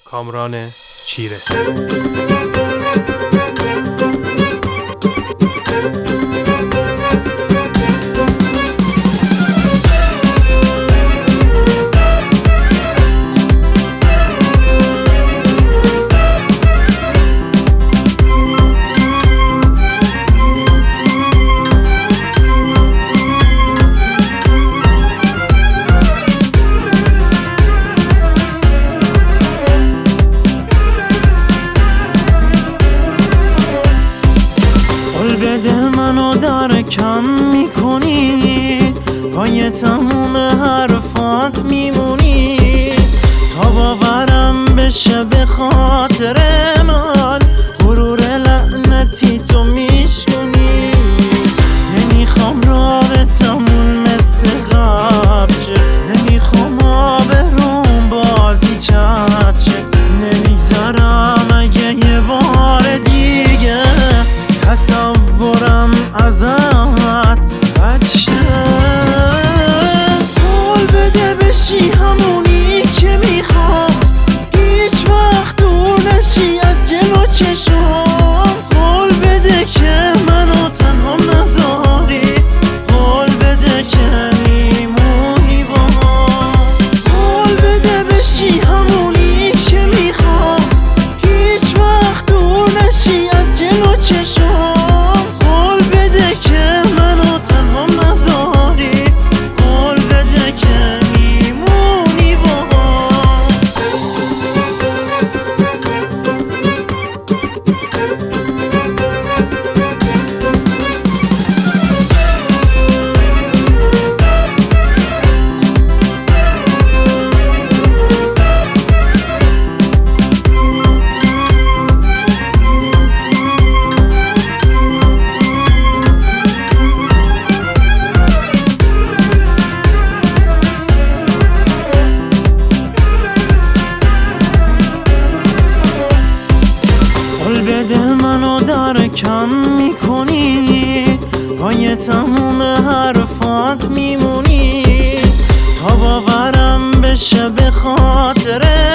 کامران چیره. منو در کم میکنی، پای تموم حرفات میمونی، تا باورم بشه به خاطر من غرور لعنتی تو میشکنی. نمیخوام رابطمون مثل قبل شه، نمیخوام آبروم بازی چت شه، نمیگذرم اگه یه بار دیگه تصورم ازت بچه. قول بده بشی همونی که میخوام، هیچ وقت دور نشی از جلو چشم. قول بده که منو تنها نذاری، قول بده که میمونی با هم. قول بده بشی همونی که میخوام، هیچ وقت دور نشی از جلو چشم. منو در کم میکنی، پای تموم حرفات میمونی، تا باورم بشه به خاطر